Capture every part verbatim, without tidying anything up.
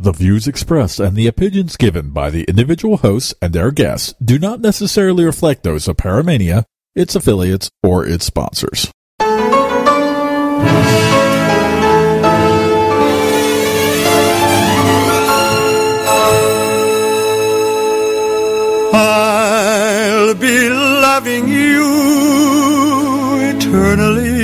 The views expressed and the opinions given by the individual hosts and their guests do not necessarily reflect those of Paramania, its affiliates, or its sponsors. I'll be loving you eternally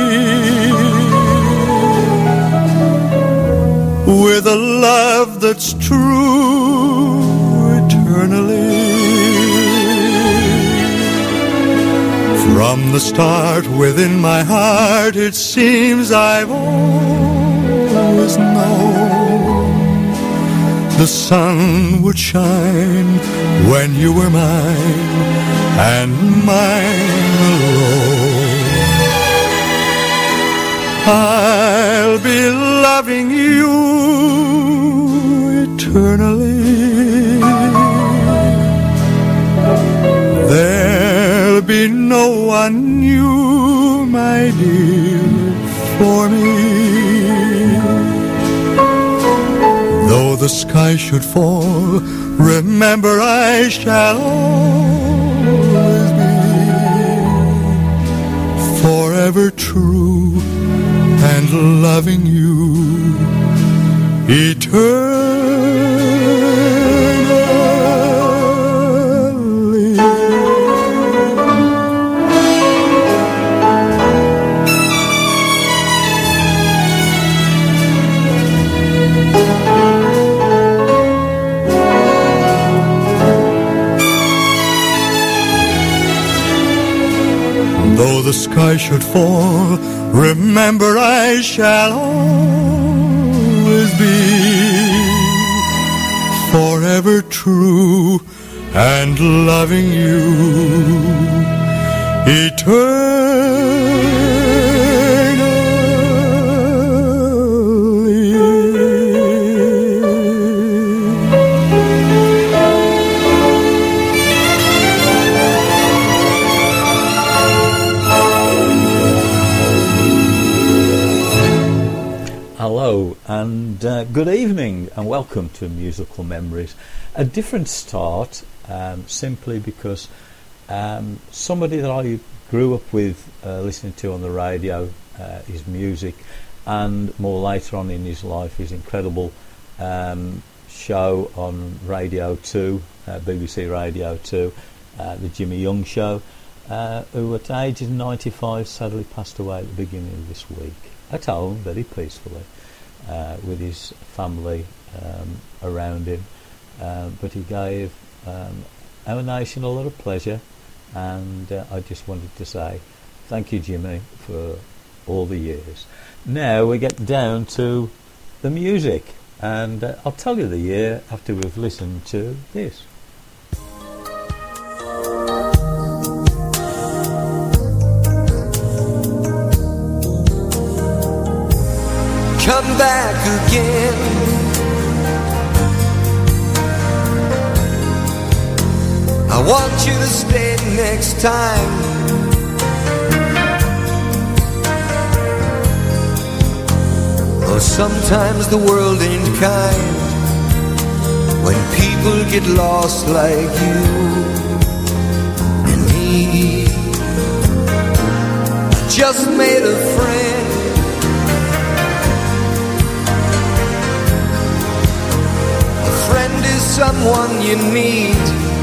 with a love that's true eternally. From the start within my heart it seems I've always known the sun would shine when you were mine and mine alone. I'll be loving you eternally. There'll be no one new, my dear, for me. Though the sky should fall, remember I shall always be forever true and loving you eternally. Though the sky should fall, remember I shall always be forever true and loving you eternally. Hello and uh, good evening and welcome to Musical Memories. A different start um, simply because um, somebody that I grew up with uh, listening to on the radio, uh, his music, and more later on in his life his incredible um, show on Radio two, uh, B B C Radio two, uh, the Jimmy Young Show, uh, who at the age of ninety-five sadly passed away at the beginning of this week, at home very peacefully. Uh, with his family um, around him, uh, but he gave um, our nation a lot of pleasure, and uh, I just wanted to say thank you, Jimmy, for all the years. Now we get down to the music, and uh, I'll tell you the year after we've listened to this. Come back again. I want you to stay next time. Though sometimes the world ain't kind when people get lost like you and me. I just made a friend. Friend is someone you need.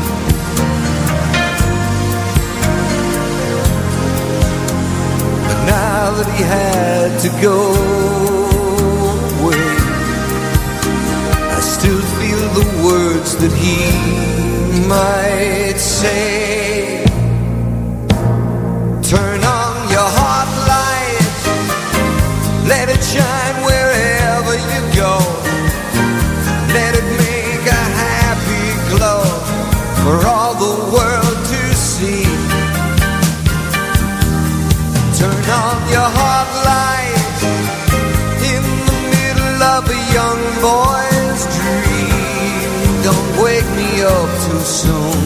But now that he had to go away, I still feel the words that he might say. Turn on your heart light, let it shine wherever you go. Let it make a happy glow for all the world to see. Turn on your heart light in the middle of a young boy's dream. Don't wake me up too soon.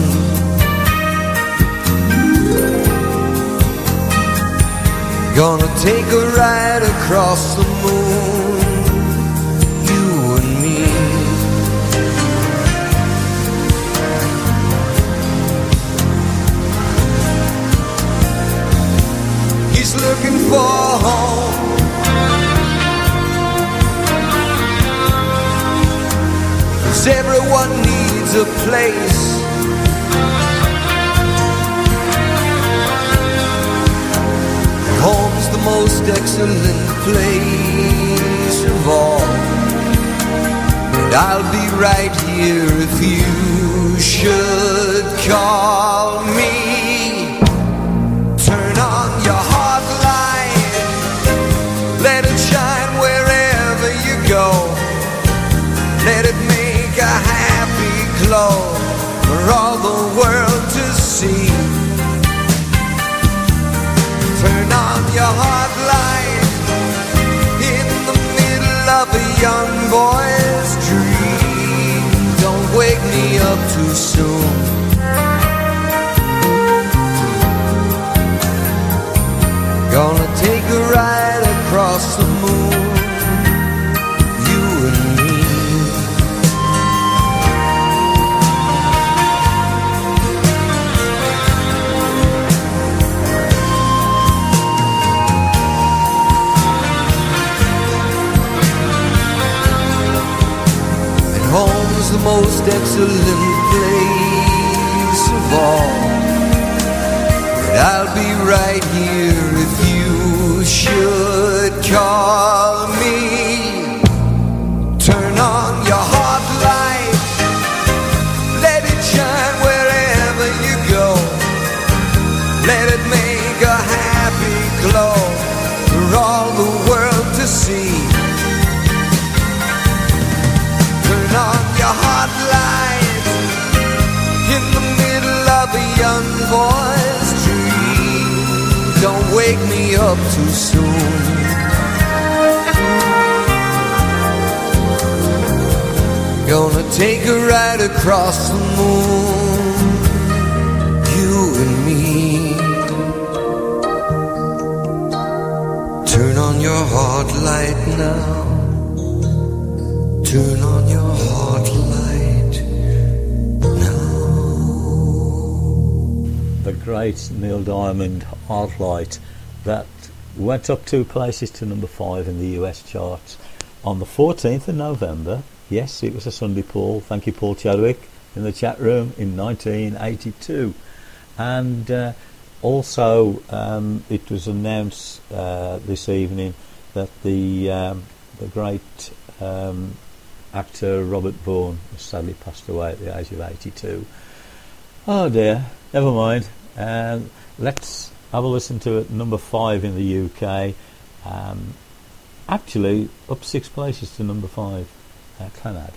Gonna take a ride across the moon, you and me. for home. 'Cause everyone needs a place. Home's the most excellent place of all. And I'll be right here if you should call me. Turn on your heart light, let it shine wherever you go. Let it make a happy glow for all the world to see. Turn on your heart light in the middle of a young boy's dream. Don't wake me up too soon. Gonna take a ride across the moon, you and me. And home's the most excellent place of all. But I'll be right here if you should call me. Turn on your heart light, let it shine wherever you go. Let it make a happy glow for all the world to see. Turn on your heart light in the middle of a young boy's dream. Don't wake me up too soon. Gonna take a ride across the moon, you and me. Turn on your heart light now. Turn on your heart light now. The great Neil Diamond, Heart Light, that went up two places to number five in the U S charts on the fourteenth of November. Yes, it was a Sunday, Paul. Thank you, Paul Chadwick, in the chat room in nineteen eighty-two. And uh, also um, it was announced uh, this evening that the um, the great um, actor Robert Vaughan has sadly passed away at the age of eighty-two. Oh dear, never mind. Um, let's have a listen to it. Number five in the U K. Um, actually, up six places to number five. Uh, Clannad.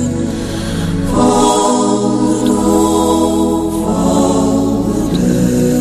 Fall, fall, fall, fall,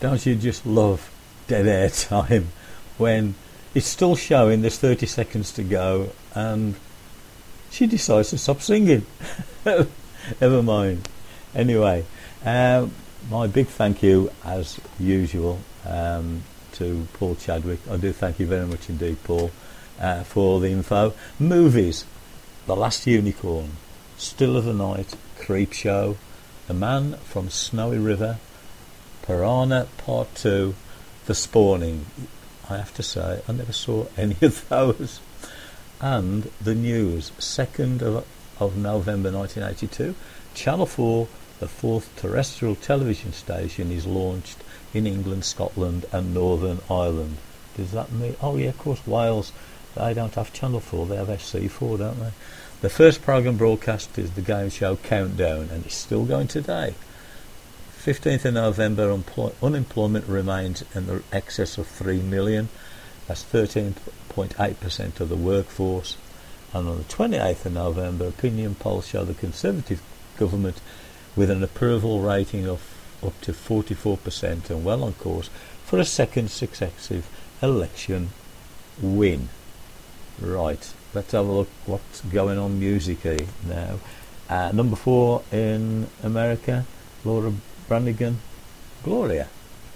don't you just love dead air time when it's still showing there's thirty seconds to go and she decides to stop singing. Never mind. Anyway, um, my big thank you as usual um, to Paul Chadwick. I do thank you very much indeed, Paul, uh, for the info. Movies: The Last Unicorn, Still of the Night, Creepshow, The Man from Snowy River, Piranha Part two, The Spawning. I have to say, I never saw any of those. And The News, second of, of November nineteen eighty-two, Channel four, the fourth terrestrial television station, is launched in England, Scotland and Northern Ireland. Does that mean... Oh yeah, of course, Wales, they don't have Channel four, they have S C four, don't they? The first programme broadcast is the game show Countdown, and it's still going today. fifteenth of November, unploy- unemployment remains in the excess of three million. That's thirteen point eight percent of the workforce. And on the twenty-eighth of November, opinion polls show the Conservative government with an approval rating of up to forty-four percent and well on course for a second successive election win. Right, let's have a look what's going on music-y now. Uh, number four in America, Laura Branigan, Gloria,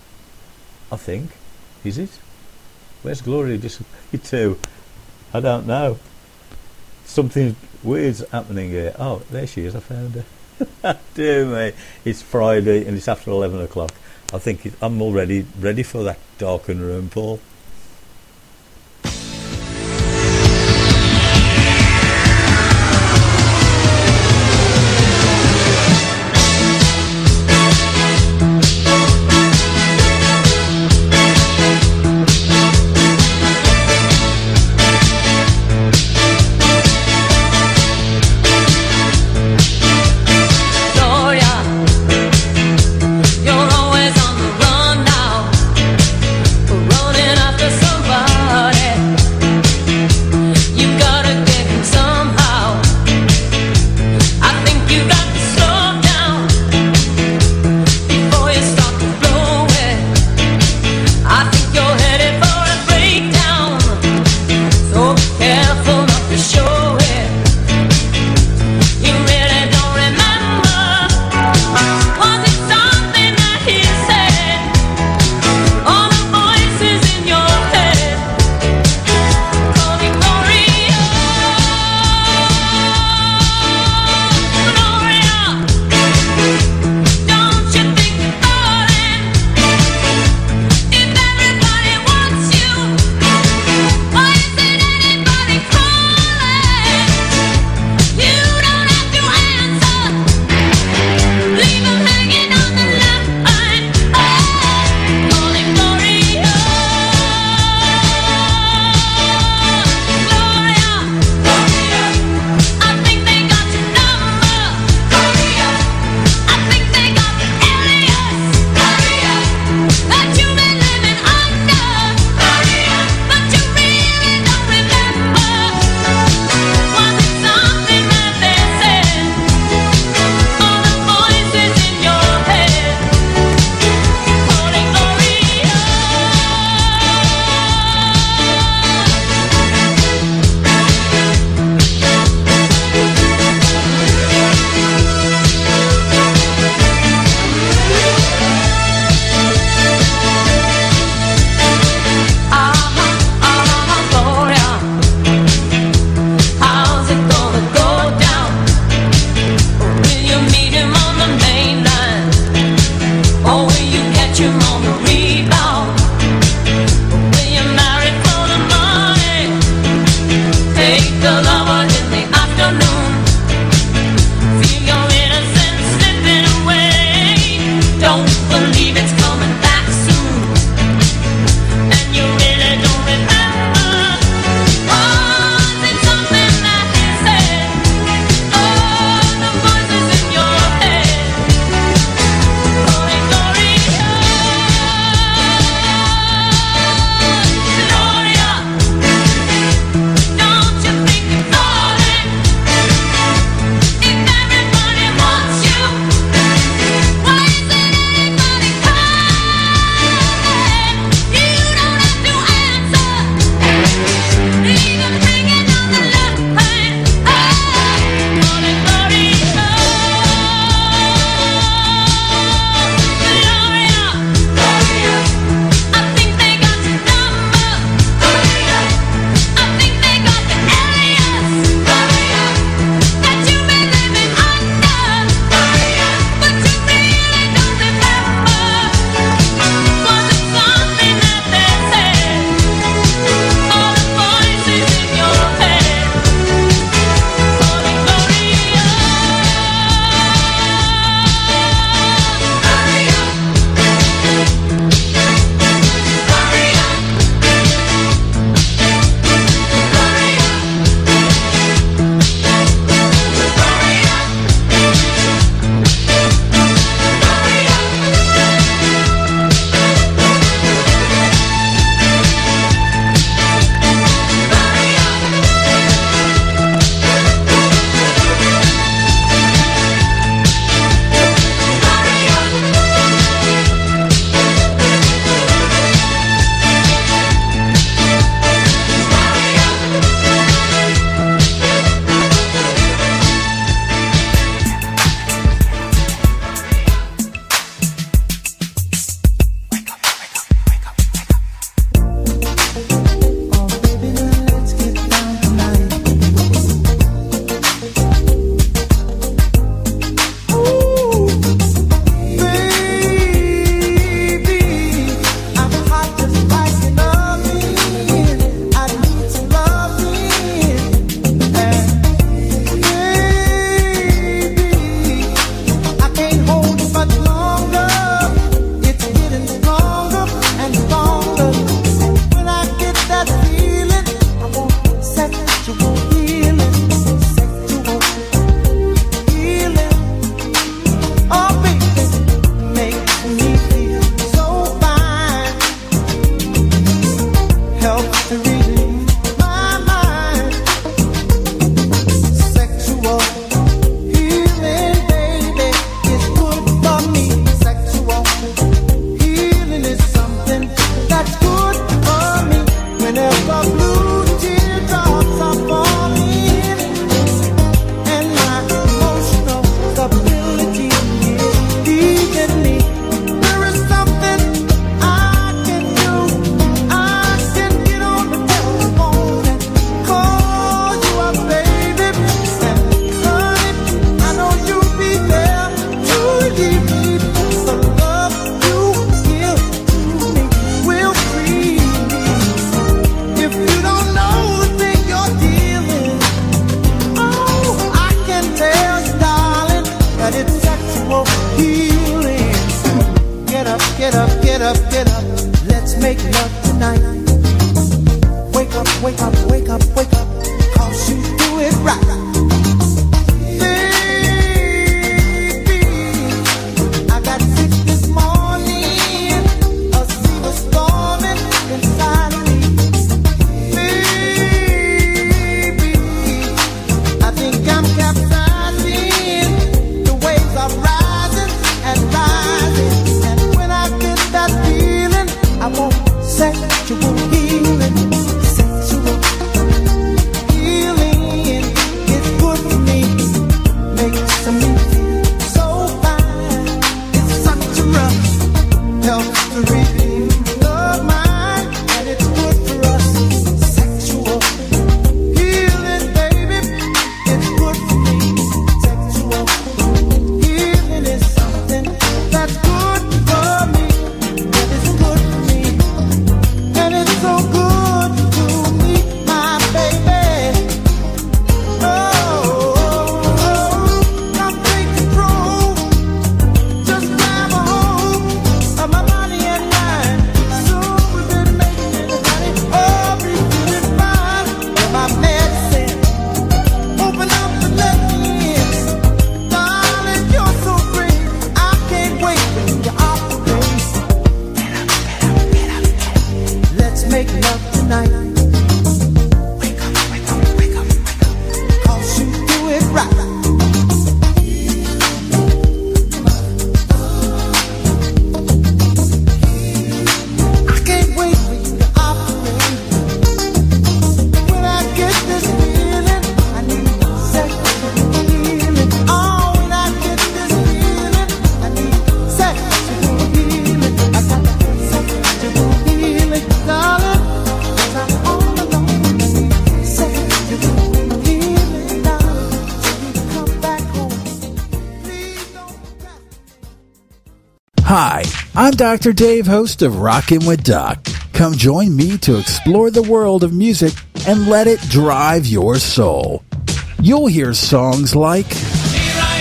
I think. Is it? Where's Gloria disappeared to? I don't know. Something weird's happening here. Oh, there she is, I found her. Dear me, it's Friday and it's after eleven o'clock. I think it, I'm already ready for that darkened room, Paul. You're always on the run now, running get up, get up, get up. Let's make love tonight. Wake up, wake up, wake up, wake up. Cause you do it right. Hi, I'm Doctor Dave, host of Rockin' with Doc. Come join me to explore the world of music and let it drive your soul. You'll hear songs like Here I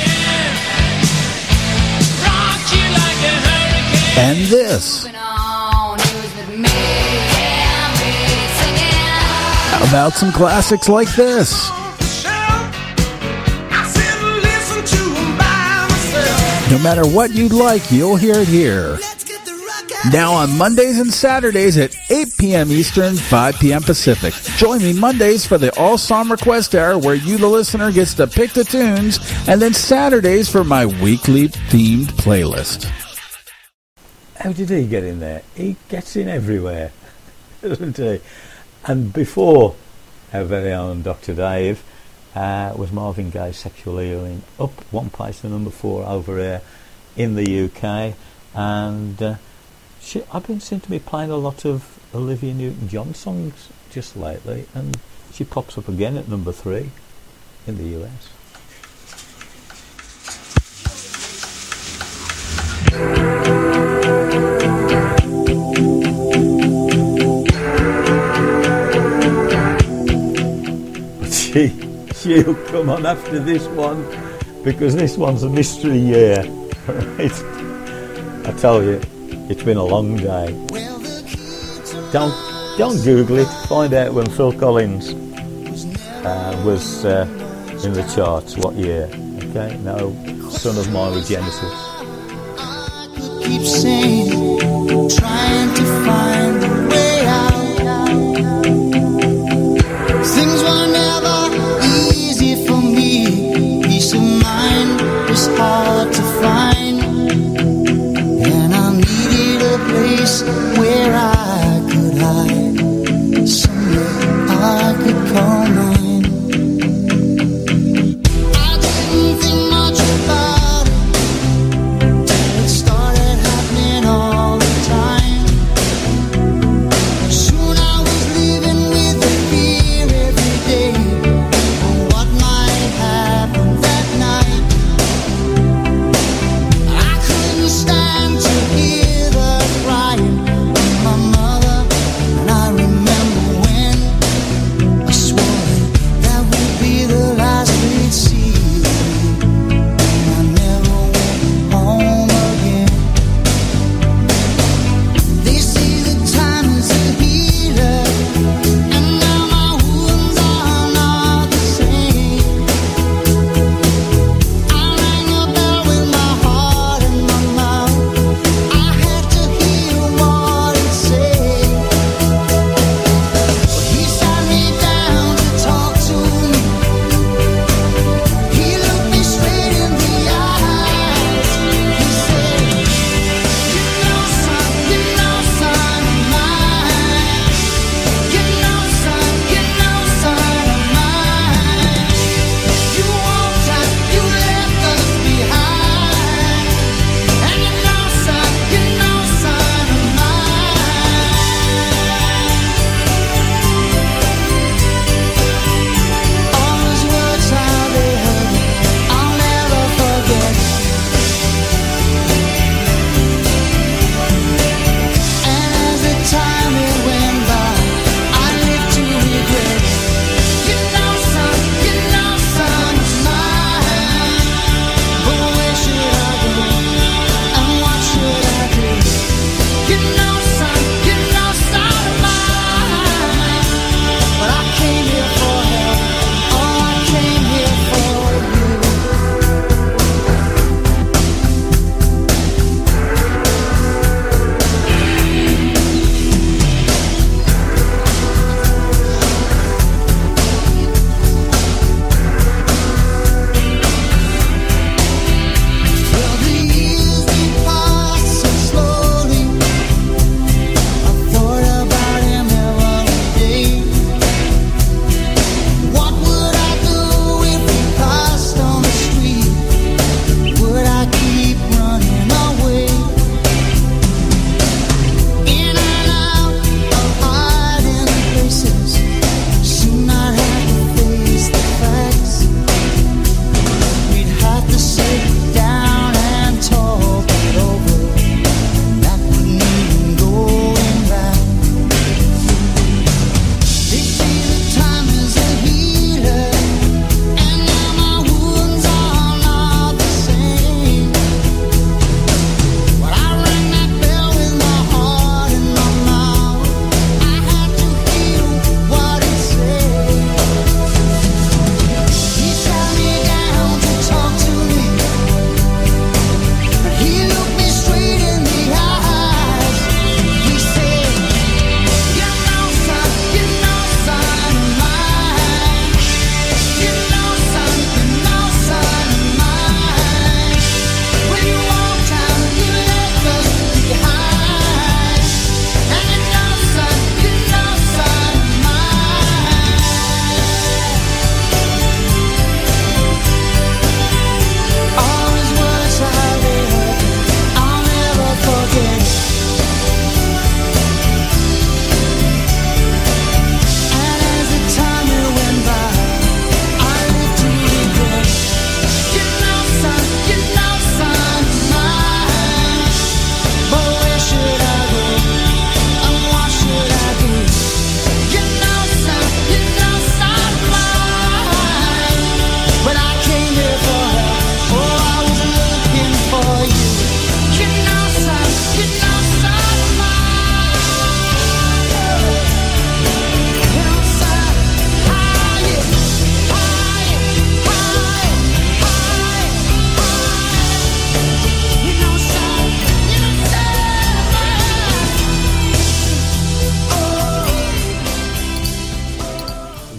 Am, rock you like a hurricane, and this. How about some classics like this? No matter what you like, you'll hear it here. Now on Mondays and Saturdays at eight p.m. Eastern, five p.m. Pacific. Join me Mondays for the All Song Request Hour, where you, the listener, gets to pick the tunes, and then Saturdays for my weekly themed playlist. How did he get in there? He gets in everywhere, doesn't he? And before our very own Doctor Dave, Uh, was Marvin Gaye's Sexual Healing, up one place to number four over here in the U K, and uh, she, I've been seem to be playing a lot of Olivia Newton-John songs just lately, and she pops up again at number three in the U S. But she she'll come on after this one, because this one's a mystery year. It's, I tell you, it's been a long day. Don't don't Google it. Find out when Phil Collins uh, was uh, in the charts, what year. Okay, no, Son of Mine with Genesis. I could keep singing, trying to find a way out. Things were never easy for me. Peace of mind was hard to find, and I needed a place where I could hide, somewhere I could call mine. I didn't think much about it till it started happening all the time.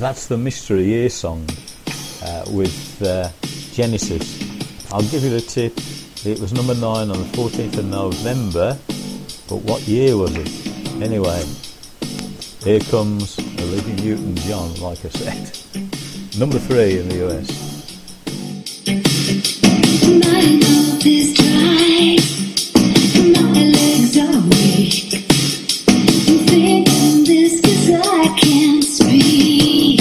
that's the Mystery Year song uh, with uh, Genesis. I'll give you the tip. It was number nine on the fourteenth of November, but what year was it? Anyway, here comes Olivia Newton-John, like I said. Number three in the U S. My mouth is dry, my legs are weak. I'm thinking this 'cause I can't speak.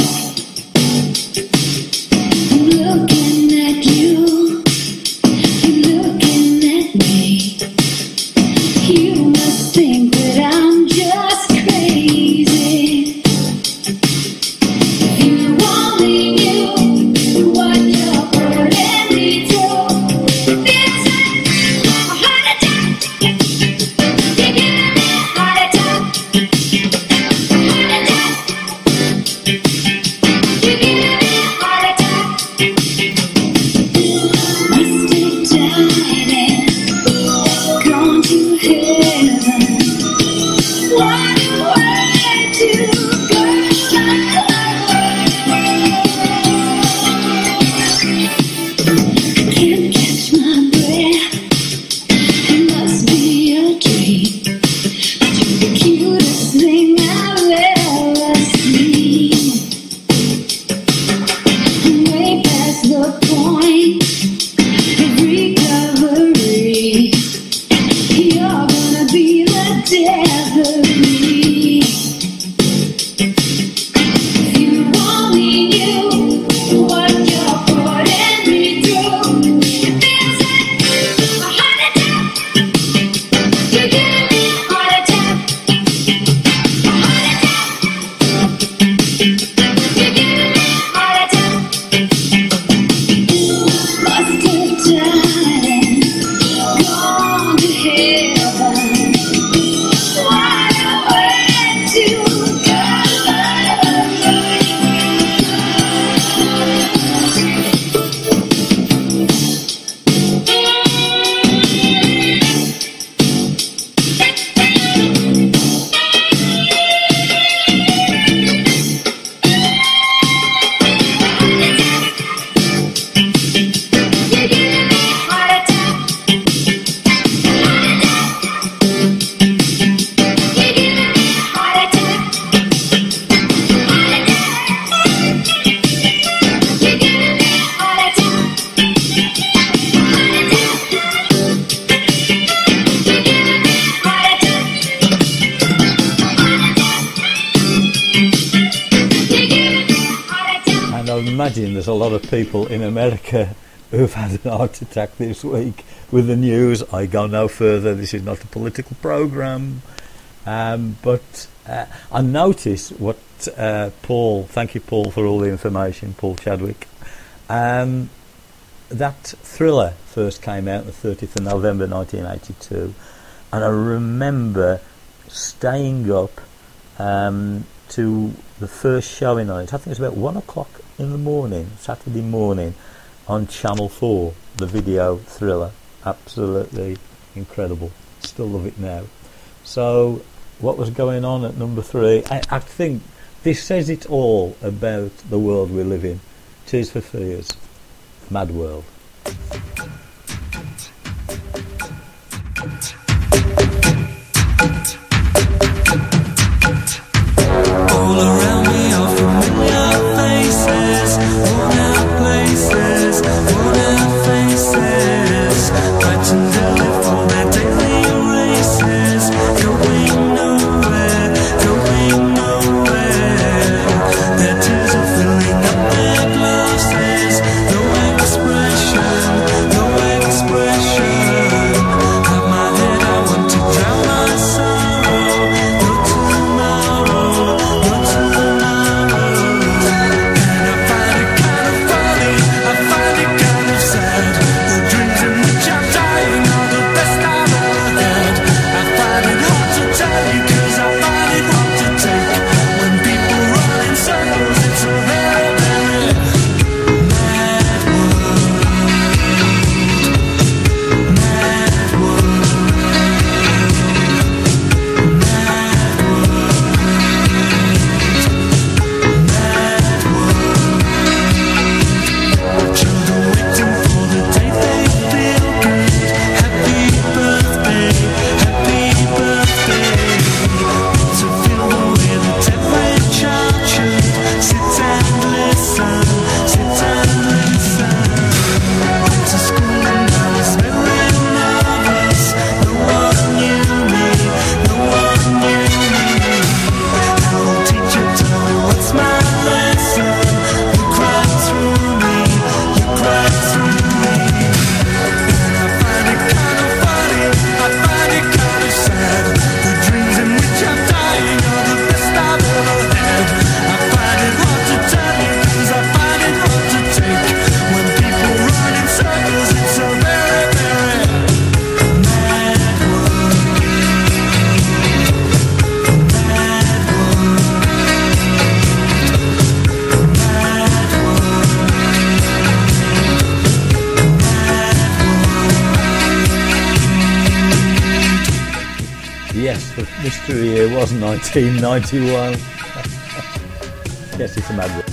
I'm looking at you, you're looking at me. You must think that I'm just crazy. If you only knew what you're putting me through. It's a heart attack. You're giving me a heart attack. A heart attack. You're giving me a heart attack. Must have died and gone to heaven. What a way to go. Can't catch my breath. It must be a dream. But you're the cutest thing I've ever seen. I'm way past the point of recovery. You're gonna be the death of me. If you only knew what you're putting me through. It's a heart attack. You're giving me a heart attack. A heart attack. You're giving me a heart attack. Must have died and gone to heaven. What a way to go. You're giving me a heart attack. You're giving me a heart attack. You're giving me a heart attack. You're giving me a heart attack. You're giving me a heart attack. And I imagine there's a lot of people in America who've had an heart attack this week with the news. I go no further. This is not a political programme. Um, but uh, I noticed what uh, Paul, thank you Paul for all the information, Paul Chadwick, um, that Thriller first came out on the thirtieth of November nineteen eighty-two, and I remember staying up um, to the first showing on it. I think it was about one o'clock in the morning, Saturday morning, on Channel four, the video Thriller. Absolutely incredible. Still love it now. So what was going on at number three? I, I think this says it all about the world we live in. Tears for Fears, Mad World. All around me are familiar faces, worn out places, worn out faces, fighting daily for their daily races, going nowhere, going nowhere. Their tears are filling up their glasses, no expression, the mystery year was nineteen ninety-one. Yes, it's a mad one.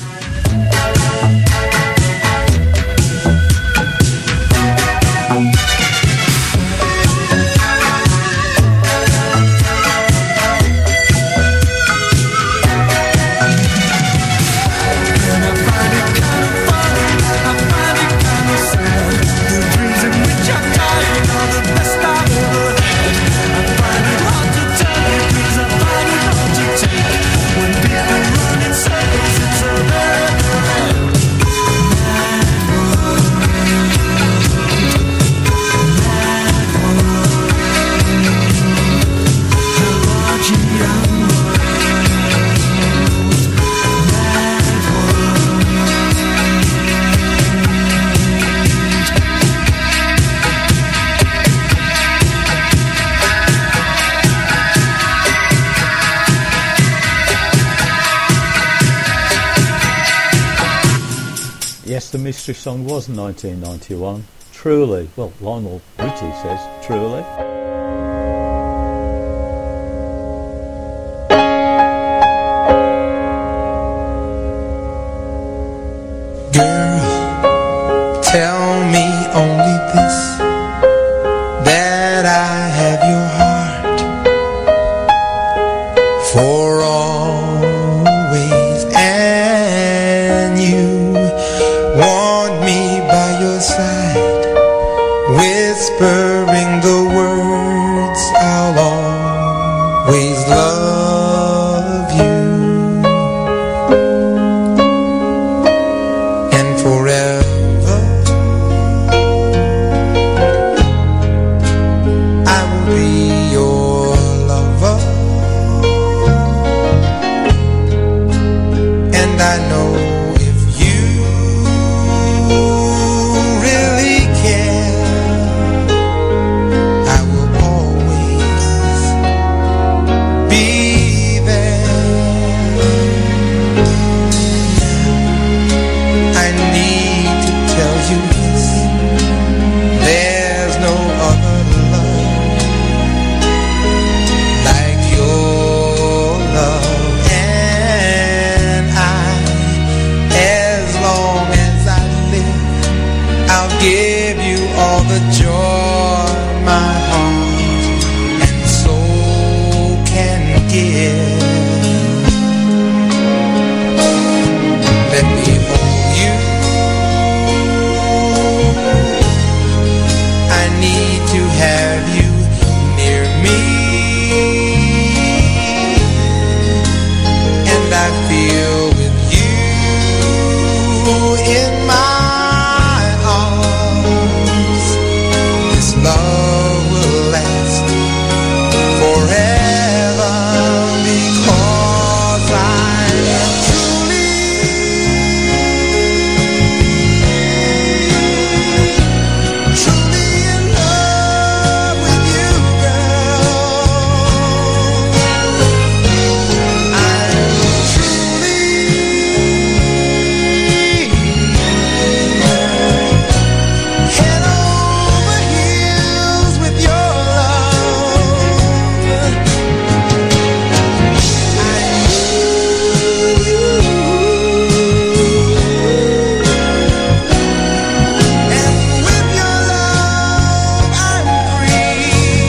Yes, the mystery song was nineteen ninety-one. Truly. Well, Lionel Richie says, truly. Girl, tell me only this, that I have your heart for always, and you want me by your side, whispering the words, I'll always love you, and forever I will be your lover, and I know give you all the joy my heart and soul can give. Let me hold you. I need to have you near me, and I feel with you in my love will last forever, because I am truly, truly in love with you, girl. I'm truly head over heels with your love. I need you, and with your love I'm free,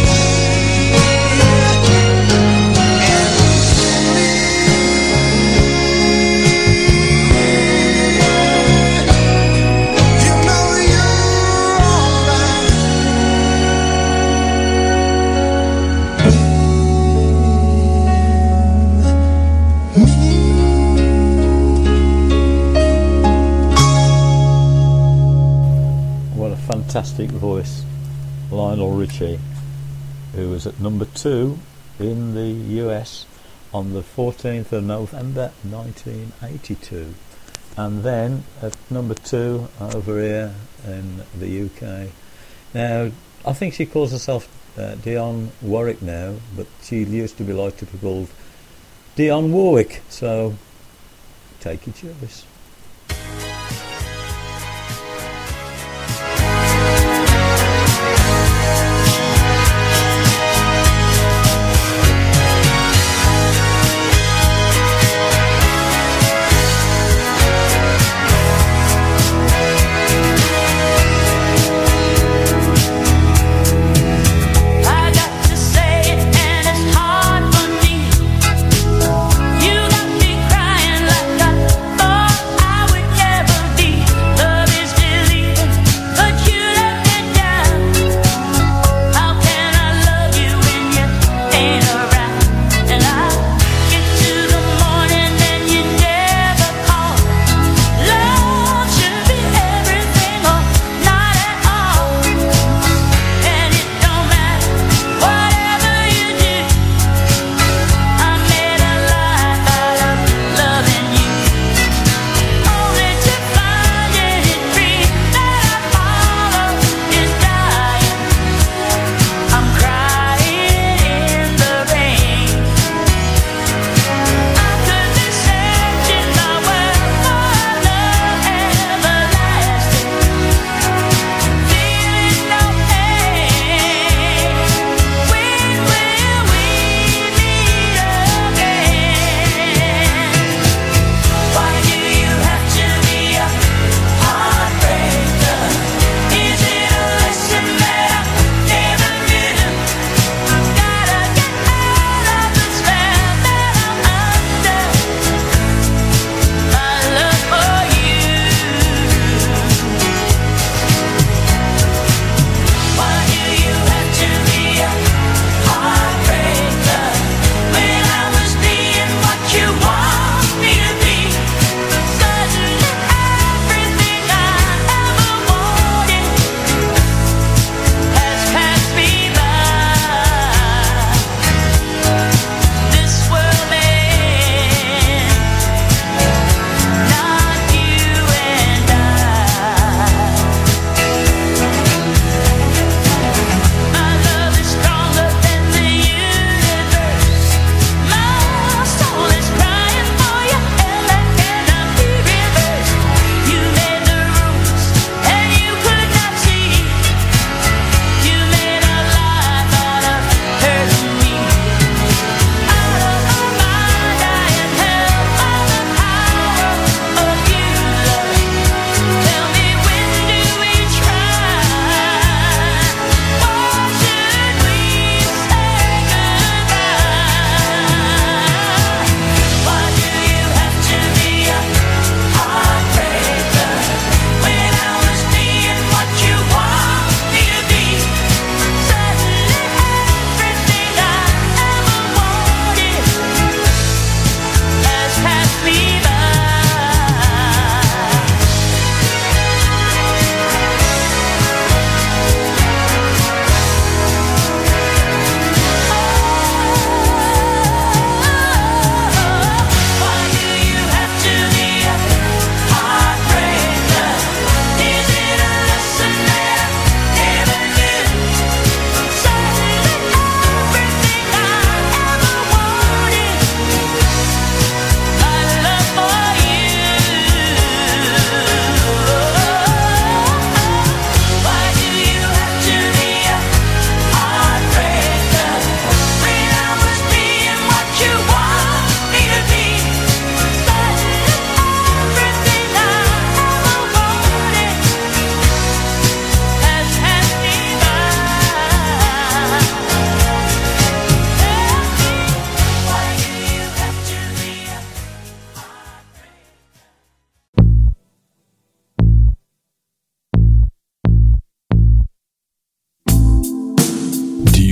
and truly, you know you're alright. What a fantastic voice. Lionel Richie, who was at number two in the U S on the fourteenth of November nineteen eighty-two, and then at number two over here in the U K. Now, I think she calls herself uh, Dionne Warwick now, but she used to be like to be called Dionne Warwick, so take your choice.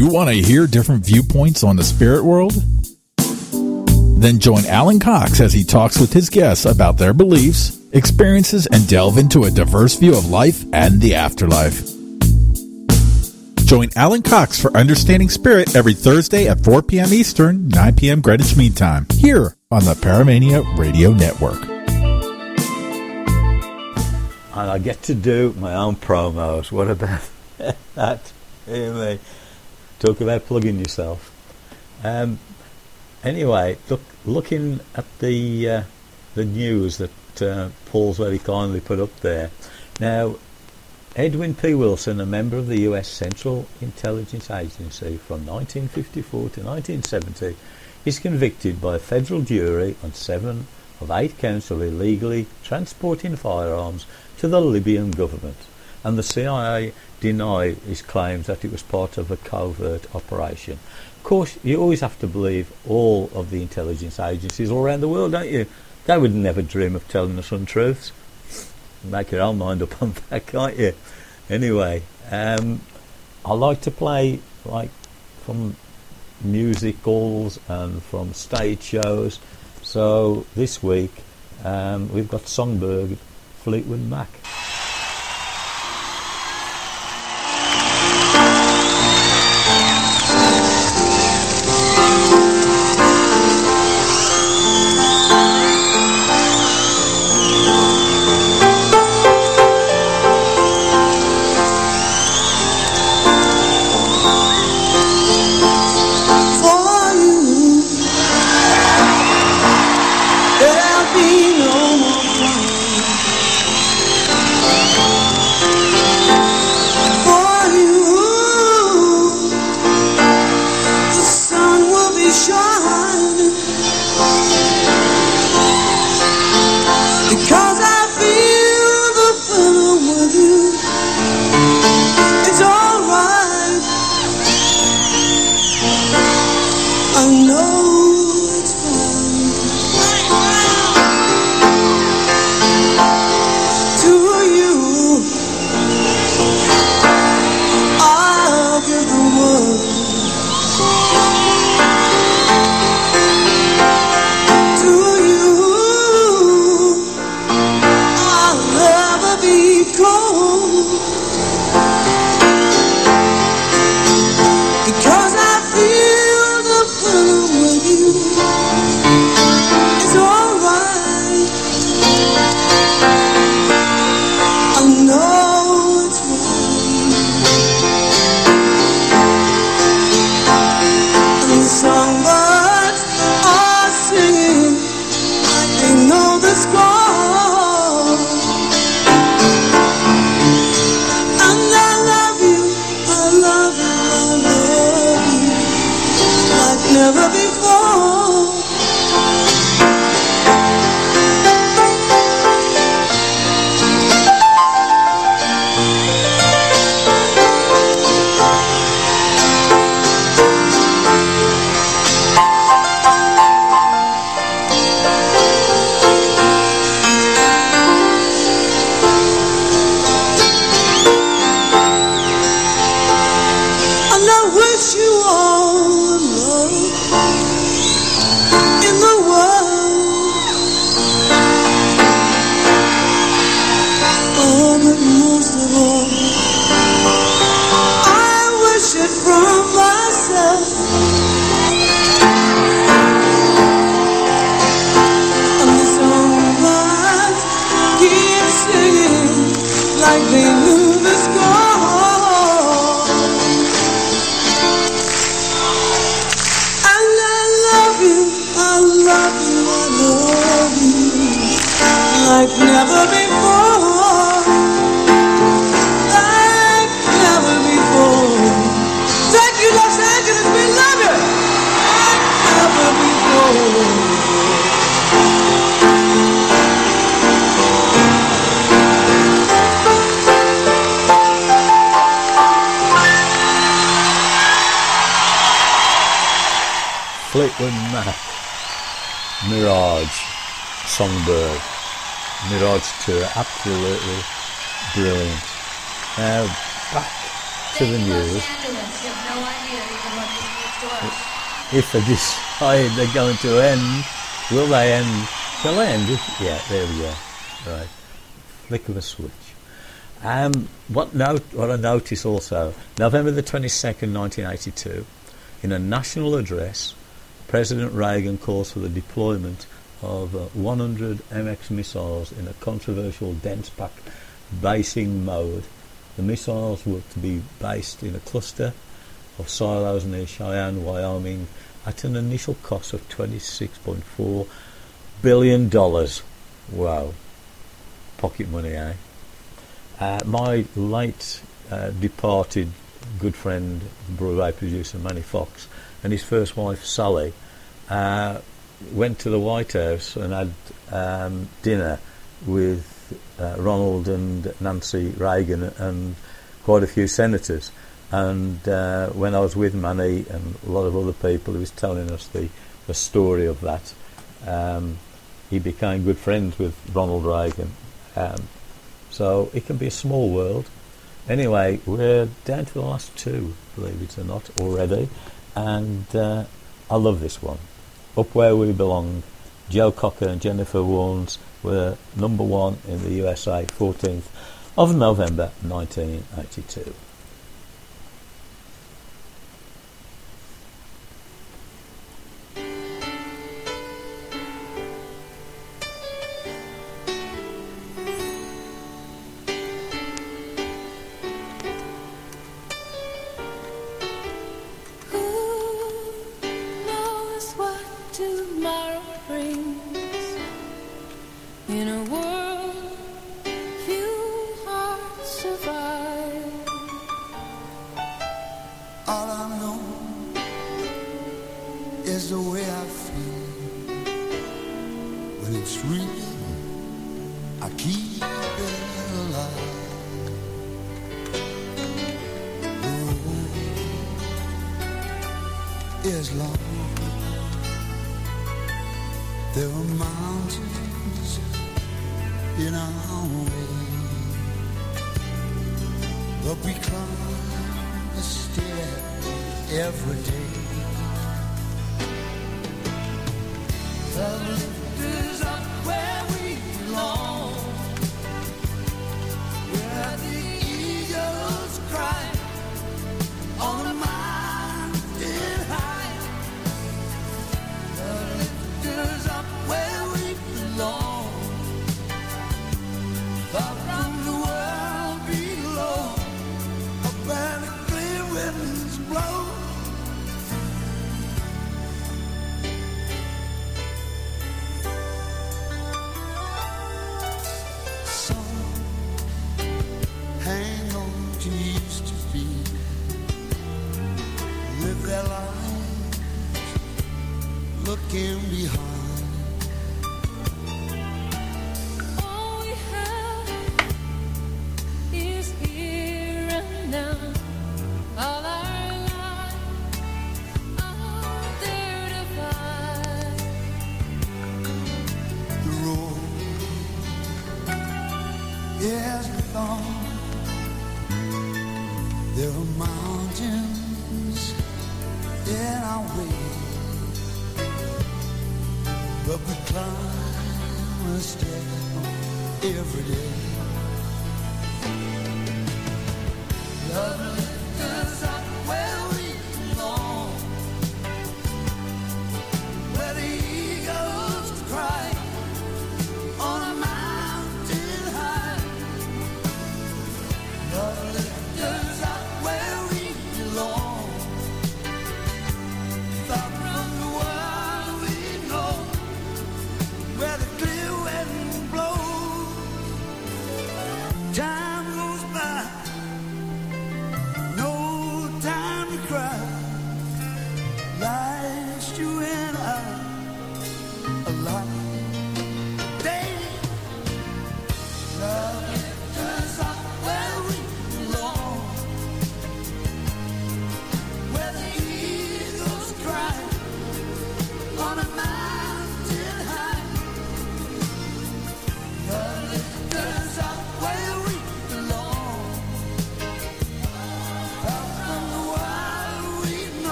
you want to hear different viewpoints on the spirit world? Then join Alan Cox as he talks with his guests about their beliefs, experiences, and delve into a diverse view of life and the afterlife. Join Alan Cox for Understanding Spirit every Thursday at four p.m. Eastern, nine p.m. Greenwich Mean Time, here on the Paramania Radio Network. And I get to do my own promos. What about that? Hear me. Talk about plugging yourself. Um, anyway, look, looking at the uh, the news that uh, Paul's very kindly put up there. Now, Edwin P. Wilson, a member of the U S Central Intelligence Agency from nineteen fifty-four to nineteen seventy, is convicted by a federal jury on seven of eight counts of illegally transporting firearms to the Libyan government, and the C I A deny his claims that it was part of a covert operation. Of course, you always have to believe all of the intelligence agencies all around the world, don't you? They would never dream of telling us untruths. Make your own mind up on that, can't you? Anyway, um, I like to play like from musicals and from stage shows. So this week um, we've got Songbird, Fleetwood Mac. Fleetwood Mac, Mirage, Songbird, Mirage Tour, absolutely brilliant. Now back to the news. If they decide they're going to end, will they end? Shall they end? If, yeah, there we go. Right, flick of a switch. Um, what note? What I notice also, November the twenty-second, nineteen eighty-two, in a national address, President Reagan calls for the deployment of uh, one hundred M X missiles in a controversial dense pack basing mode. The missiles were to be based in a cluster of silos near Cheyenne, Wyoming, at an initial cost of twenty-six point four billion dollars. Wow. Pocket money, eh? Uh, my late uh, departed good friend, Broadway producer Manny Fox, and his first wife Sally uh, went to the White House and had um, dinner with uh, Ronald and Nancy Reagan and quite a few senators. And uh, when I was with Manny and a lot of other people, he was telling us the, the story of that. Um, he became good friends with Ronald Reagan. Um, so it can be a small world. Anyway, we're down to the last two, believe it or not, already. And uh, I love this one. Up Where We Belong. Joe Cocker and Jennifer Warnes were number one in the U S A, fourteenth of November nineteen eighty-two.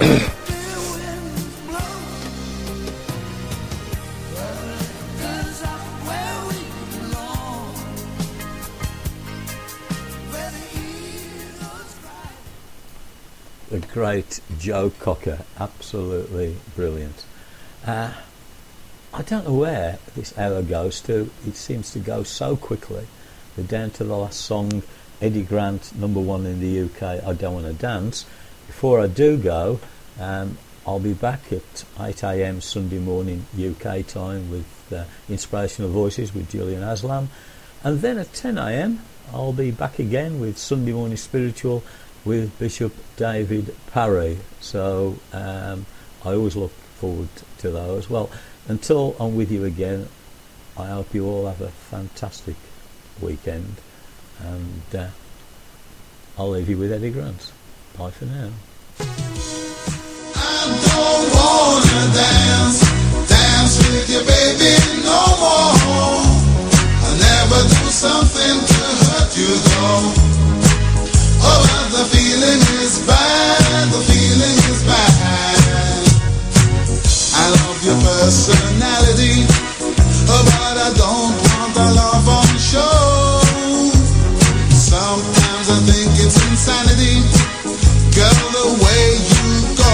The great Joe Cocker, absolutely brilliant. Uh, I don't know where this hour goes to. It seems to go so quickly. We're down to the last song, Eddie Grant, number one in the U K, I Don't Want to Dance. Before I do go, um, I'll be back at eight a m Sunday morning U K time with uh, Inspirational Voices with Julian Aslam. And then at ten a m I'll be back again with Sunday Morning Spiritual with Bishop David Parry. So um, I always look forward to those. Well, until I'm with you again, I hope you all have a fantastic weekend, and uh, I'll leave you with Eddie Grant. Bye for now. I don't wanna dance, dance with you, baby, no more. I never do something to hurt you, though. Oh, but the feeling is bad, the feeling is bad. I love your personality, oh, but I don't want the love on show. Sometimes I think it's insanity, girl, the way you go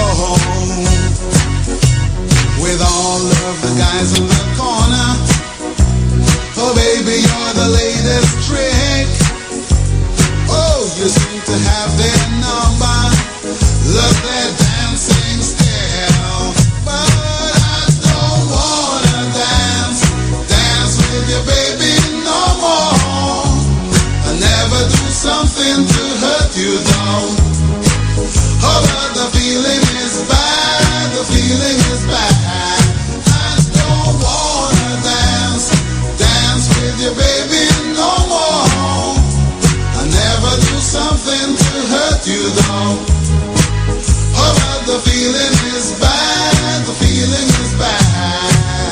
with all of the guys in the corner. Oh, baby, you're the latest trick. Oh, you seem to have their number, love their dancing style. But I don't wanna dance, dance with you, baby, no more. I never do something to hurt you, though. Oh, but the feeling is bad, the feeling is bad. I don't wanna dance, dance with you, baby, no more. I never do something to hurt you, though. Oh, but the feeling is bad, the feeling is bad.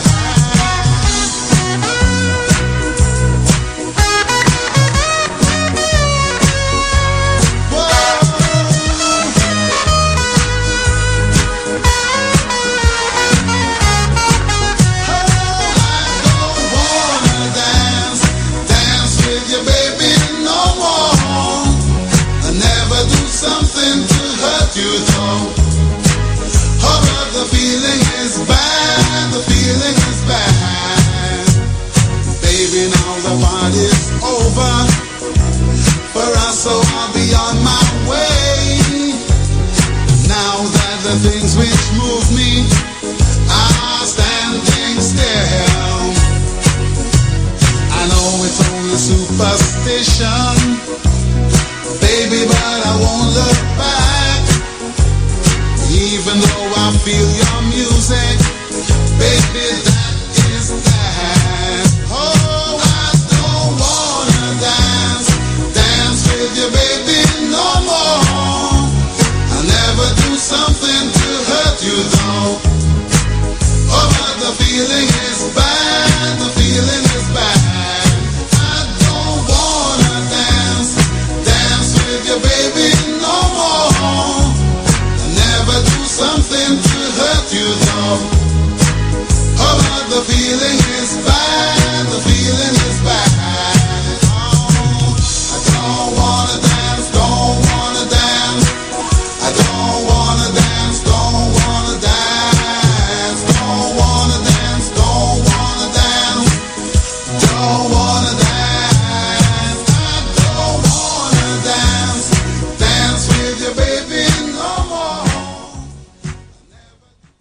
You know, oh, but the feeling is bad, the feeling is bad. Baby, now the party's over for us, so I'll be on my way. Now that the things which move me are standing still, I know it's only superstition, baby, but I won't look back. Even though I feel your music, baby, that is that. Oh, I don't wanna dance, dance with you, baby, no more. I never do something to hurt you, though. Oh, but the feeling is bad, the feeling is bad. I don't wanna dance, dance with you, baby, no more. Something to hurt you, though. Oh, but the feeling is bad, the feeling is bad.